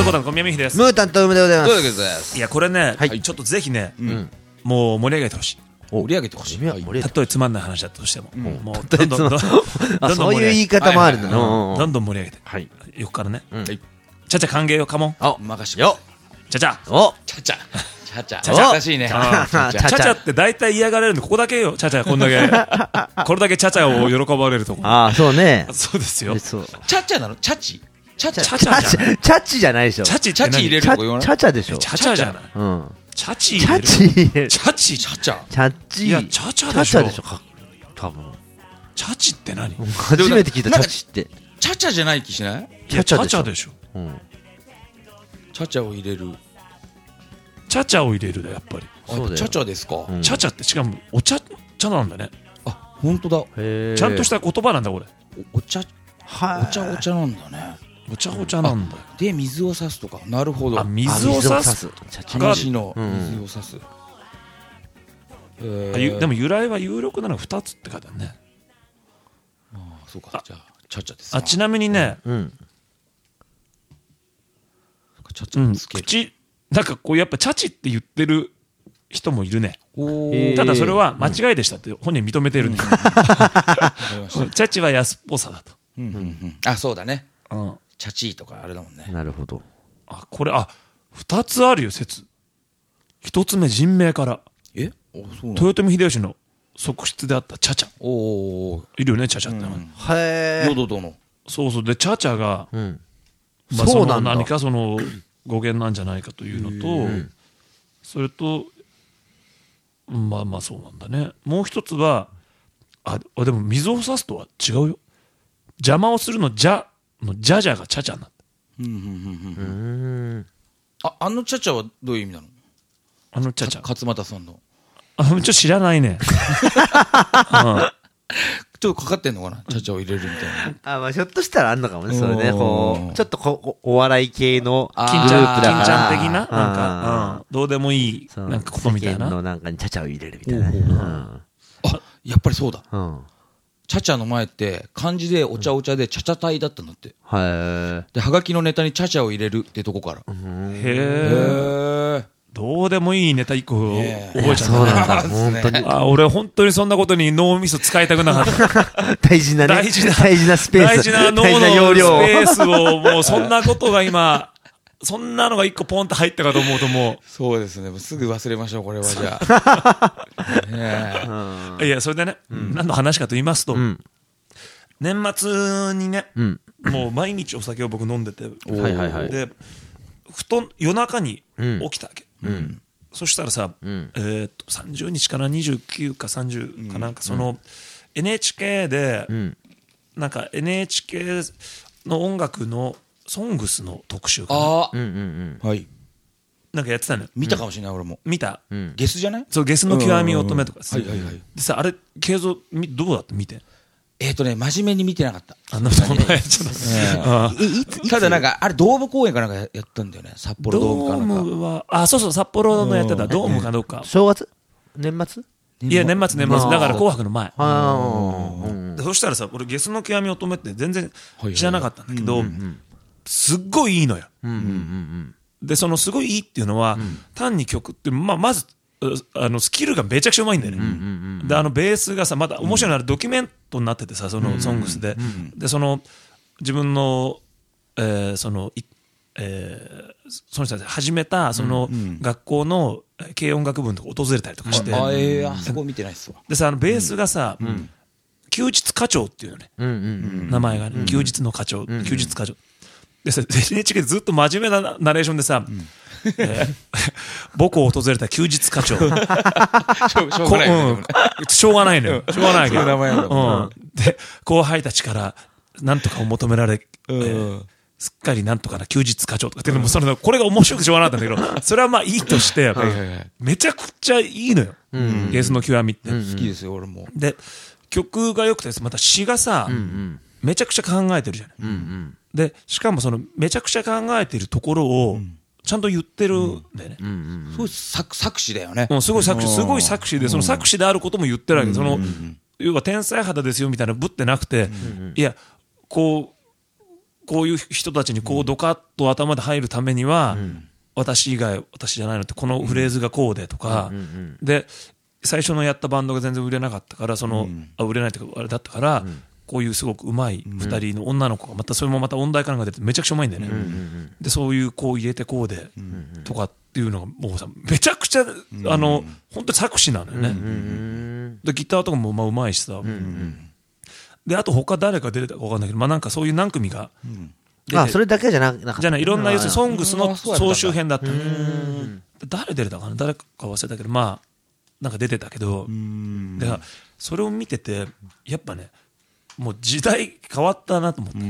コタン小宮美秀です。 ムータンと梅でございます。 そうです。 いやこれね、 はいちょっとぜひね、 んもう盛り上げてほしい。 盛り上げてほしい。 盛り上げたとえつまんない話だったとしても、もうたとえどんどんあ、そういう言い方もあるんだな。 どんどん盛り上げて、 はい。 横からね、 はい。 ちゃちゃ歓迎よ、カモン、 あ、 任してよちゃちゃ。 おちゃちゃ。ちゃちゃ。 ちゃちゃらしいね。 ちゃちゃちゃって大体嫌がられるのここだけよ。ちゃちゃこんだけこれだけちゃちゃを喜ばれるとこ。 あ、そうね。 そうですよ。 そう。 ちゃちゃなのチャチチャチャチャチャじゃない。 チャチじゃないでしょ。 チャチってチャチ入れるチャとこ言わないチャチャでしょ。 チャチャじゃない。 うん。 チャチチャ入れる。 チ入れる。 チャチ。 チャチャ。 チャチ。 いやチャチャチャでしょ。 チャでしょ。多分。 チャチって何？い初めて聞いたチャチって。 チャチャじゃない気しないやチャチャでしょ。 うん。 チャチャを入れる。 チャチャを入れるだやっぱり。 そうだよチャチャですか。 うんチャチャってしかもお茶なんだね。 あ、本当だ。 へーちゃんとした言葉なんだこれ。 お茶、 はい。 お茶お茶なんだね。 お茶お茶なんだよ。 で、水を差すとか。なるほど。 あ、水を差す。 チャチ。 話のうん水を差す。 でも由来は有力なのが2つって書いてあるね。 そうか。じゃあ、チャチャです。 あ、ちなみにね、 うん。 チャチャつける。 口なんかこうやっぱチャチって言ってる人もいるね。 おーただそれは間違いでしたって本人認めてるんで、 わかりました。 チャチは安っぽさだと。 うんうんうんあ、そうだね。 うん、 チャチーとかあれだもんね。 なるほど。 あこれ2つあるよ説。1つ目人名からえお、そうなの豊臣秀吉の側室であったチャチャおー。 いるよねチャチャってのは、 へヨド殿。 そうそうでチャチャが、 うん。 まあ、 そうなんだ何かその語源なんじゃないかというのと、それとまあまあそうなんだね。もう一つはでも水を差すとは違うよ。邪魔をするのじゃのじゃじゃがチャチャになった。 あのチャチャはどういう意味なのあのチャチャ勝俣さんの。 ちょっと知らないね、 ちょっとかかってんのかなチャチャを入れるみたいな。 あ、まあひょっとしたらあんのかもね、それね。 おーこう、ちょっとお笑い系のグルあー金ちゃんープだから。 金ちゃん的ななんあか、どうでもいいそうなんかことみたいな。 世間のなんかにチャチャを入れるみたいなね。 あ、やっぱりそうだ。 うん。 チャチャの前って漢字でお茶お茶でチャチャ隊だったんだって。 はで、はがきのネタにチャチャを入れるってとこから。 へえ。どうでもいいネタ一個覚ねええちゃそうなんっただ。本当に。 俺本当にそんなことに脳みそ使いたくなかった。 大事なね。 大事な大事なスペース。 大事な脳の大事な容ス量。 ペースをもうそんなことが今、そんなのが一個ポンと入ったかと思うともそうですね。もうすぐ忘れましょう、これはじゃあ。ねう、いや、それでね、何の話かと言いますと、 ん年末にね、 うん。 もう毎日お酒を僕飲んでて、 はいはいはい。 で、夜中に起きたわけ。 うん。 そしたらさ、 ん 30日かな、29か30かなんか、その、NHK で、 んなんか NHK の音楽のソングスの特集かなあうんうんあ。はい。 なんかやってたのよ。 見たかもしれない、俺も。 見た、 うん。 ゲスじゃないそう、ゲスの極み乙女とかさ、 はいはいはい。 でさ、あれ、映像、どうだって見て。 真面目に見てなかった。 そんなやつちょっと。あただなんか、あれ、ドーム公演かなんかやったんだよね。札幌ドームドーかなんか。 ムは、そうそう、札幌のやってた、ドームかどうか。 正月年末いや、年末、だから紅白の前。 ああ。うん。 でそしたらさ、俺、ゲスの極み乙女って全然はい知らなかったんだけど、すっごいいいのよ。 うんうんで、そのすごいいいっていうのは、単に曲って、まず、スキルがめちゃくちゃうまいんだよね。で、ベースがさ、まだ面白いのはドキュメントになっててさ、そのソングスで。で、自分の、その人たちが始めた、その、学校の軽音楽部のとこ訪れたりとかして。 あそこ見てないっすわ。 でさ、ベースがさ、休日課長っていうのね。 うん。うん名前がね。休日の課長。休日課長。でさ、NHK でずっと真面目なナレーションでさ、母校を訪れた休日課長。 しょうがないよね。 しょうがないのよ。しょうがないけど。 そういう名前なんだもんで、後輩たちから、なんとかを求められ、すっかりなんとかな休日課長とかっていうのも、これが面白くてしょうがなかったんだけど、それはまあいいとして、めちゃくちゃいいのよ。ゲスの極みって。 好きですよ、俺も。 で、曲が良くて、また詩がさ、めちゃくちゃ考えてるじゃない。で、しかもその、めちゃくちゃ考えてるところを、ちゃんと言ってるんだよね。 すごい作詞だよね。 すごい作詞で、その作詞であることも言ってるわけ。要は天才肌ですよみたいなぶってなくて、いや、ここういう人たちにこうドカッと頭で入るためには、私以外私じゃないのってこのフレーズがこうでとか、で最初のやったバンドが全然売れなかったから売れないというかあれだったから、こういうすごく上手い2人の女の子がまたそれもまた音大かなんか出てめちゃくちゃ上手いんだよね、でそういうこう入れてこうでとかっていうのがもうさめちゃくちゃ本当に作詞なのよね、でギターとかもまあ上手いしさ、であと他誰か出てたか分かんないけど、まあなんかそういう何組がそれだけじゃなかったじゃない、いろんな要するにソングスの総集編だった。誰出てたかな、誰か忘れたけど、まあなんか出てたけど、だからそれを見ててやっぱね、もう時代変わったなと思って、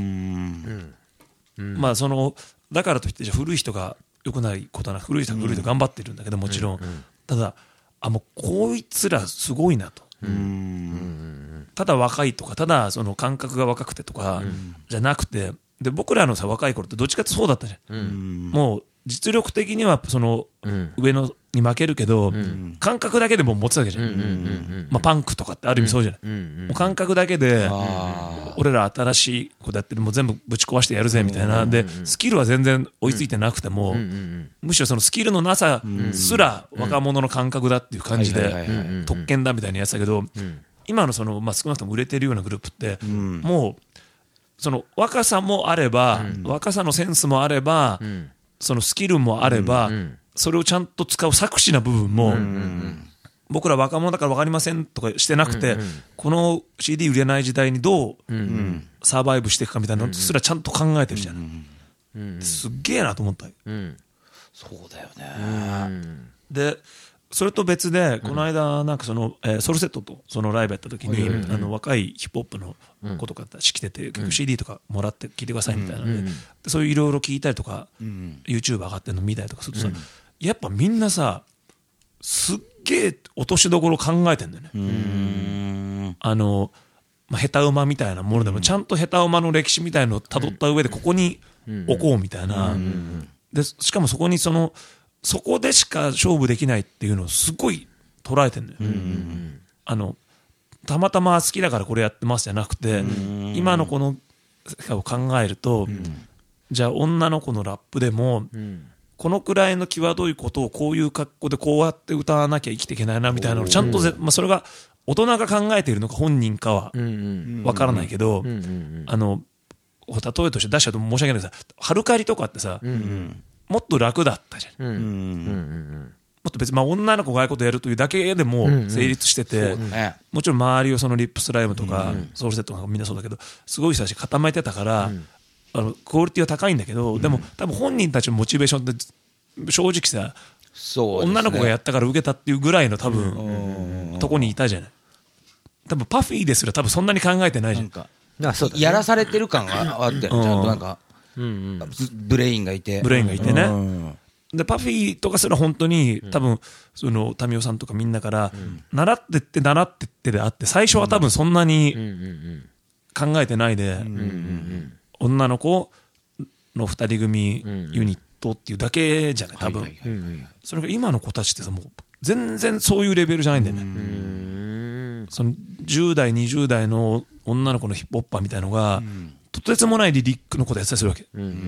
まあそのだからといってじゃ古い人が良くないことはなく、古い人が頑張ってるんだけどもちろん、ただもうこいつらすごいなと。ただ若いとかただその感覚が若くてとかじゃなくて、で僕らのさ若い頃ってどっちかってそうだったじゃん、もう実力的にはその上のに負けるけど、感覚だけでもう持つわけじゃん、まあパンクとかってある意味そうじゃない、もう感覚だけで俺ら新しいことやってる、もう全部ぶち壊してやるぜみたいな、でスキルは全然追いついてなくても、むしろそのスキルのなさすら若者の感覚だっていう感じで特権だみたいなやつだけど、今のそのまあ少なくとも売れてるようなグループってもうその若さもあれば、若さのセンスもあれば、そのスキルもあれば、それをちゃんと使う作詞な部分も、僕ら若者だから分かりませんとかしてなくて、この CD 売れない時代にどうサバイブしていくかみたいなのすらちゃんと考えてるじゃん、すっげえなと思った、 そうだよね。 でそれと別でこの間なんかそのソルセットとそのライブやった時に若いヒップホップの子とかたち来てて、結構 CD とかもらって聴いてくださいみたいなので、そういういろいろ聞いたりとか YouTube 上がってるの見たりとかするとさ、やっぱみんなさすっげえ落としどころ考えてんだよね。まあ、下手馬みたいなものでもちゃんと下手馬の歴史みたいのをたどった上でここに置こうみたいな、でしかもそこにそこでしか勝負できないっていうのをすごい捉えてんだよ、たまたま好きだからこれやってますじゃなくて、今のこの世界を考えると、じゃあ女の子のラップでも、このくらいの際どいことをこういう格好でこうやって歌わなきゃ生きていけないなみたいなのをちゃんとまあ、それが大人が考えているのか本人かは分からないけど、例えとして出しちゃうと申し訳ないけどさ、ハルカリとかってさ、もっと楽だったじゃん、もっと別にまあ女の子がああいうことやるというだけでも成立してて、もちろん周りをそのリップスライムとかソウルセットとかみんなそうだけどすごい人たち固めてたから、クオリティは高いんだけど、でも多分本人たちのモチベーションって正直さ、女の子がやったから受けたっていうぐらいの多分とこにいたじゃない。多分パフィーですら多分そんなに考えてないじゃん。 やらされてる感があって、ちゃんとなんかブレインがいてね。でパフィーとかすら本当に多分その民生さんとかみんなから習ってってであって、最初は多分そんなに考えてないで女の子の2人組ユニットっていうだけじゃない多分。それが今の子たちってさ、もう全然そういうレベルじゃないんだよね。その10代20代の女の子のヒップホッパーみたいのがとてつもないリリックのことやってたりするわけ。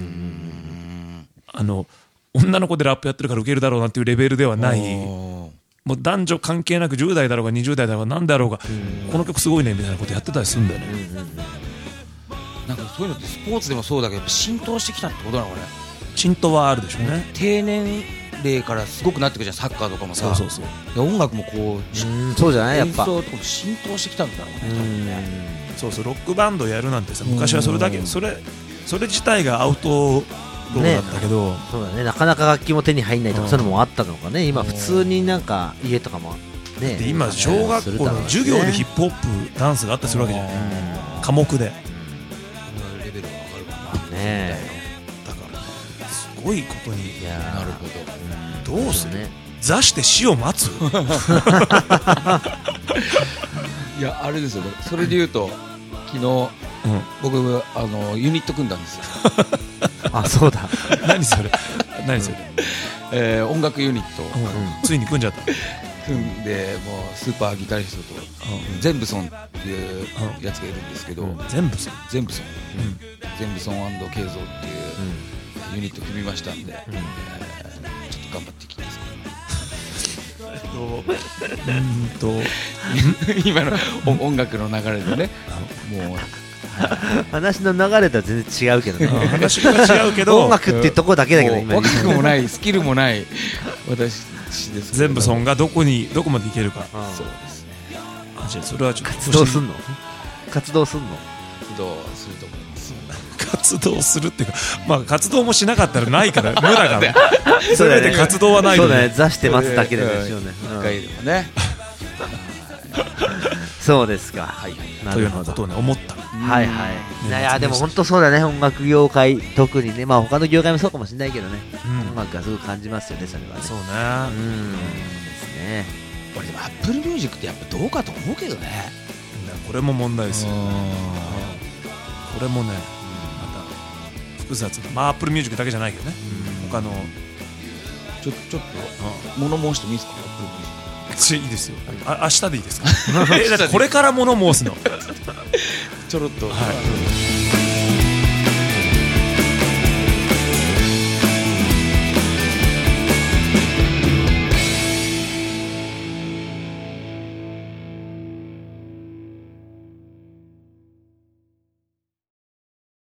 女の子でラップやってるからウケるだろうなっていうレベルではない、もう男女関係なく10代だろうが20代だろうが何だろうがこの曲すごいねみたいなことやってたりするんだよね。 なんかそういうのってスポーツでもそうだけど浸透してきたってことなのかね。 浸透はあるでしょうね。 低年齢からすごくなってくるじゃん、サッカーとかもさ。で音楽もこうそうじゃない、やっぱ演奏とかも浸透してきたんだろうね。 そうそう、ロックバンドやるなんてさ、昔はそれだけそれ自体がアウトローだったけど、 そうだね、なかなか楽器も手に入んないとかそういうのもあったのかね。今普通になんか家とかもね、 で今小学校の授業でヒップホップダンスがあったりするわけじゃん、科目で。 レベルが上がるかなね。 だからすごいことになるほど。どうする、座して死を待ついや、あれですよね。それで言うと昨日僕ユニット組んだんですよあ、そうだ何それ音楽ユニットついに組んじゃった。 組んで、もうスーパーギタリストとゼンブソンっていうやつがいるんですけど、 ゼンブソン全部ソン&慶三っていうユニット組みましたんで、ちょっと頑張っていきます今の音楽の流れでね、もう話の流れとは全然違うけどね話が違うけど音楽っていうとこだけだけど今若くもないスキルもない私ですけど、 全部ソンがどこまでいけるか。 そうですね。 じゃあそれはちょっと活動すんの活動すると思います。 活動するっていうか、まあ活動もしなかったらないから無だからそうだよね全て活動はないのにそうだね、座して待つだけですよね。 一回でもね。 そうですか。 というようなことをね思った。 はいはい。いやでも本当そうだね、音楽業界特にね、まあ他の業界もそうかもしれないけどね、音楽がすごく感じますよね、それはね。 そうね。 ですね。 俺でも Apple Music ってやっぱどうかと思うけどね。 これも問題ですよ。これもね、また複雑な。まあ Apple Music だけじゃないけどね。他のちょっと物申してもいいですか、Apple Music。 いいですよ。明日でいいですか。だってこれから物申すの。 ちょろっと。 はい。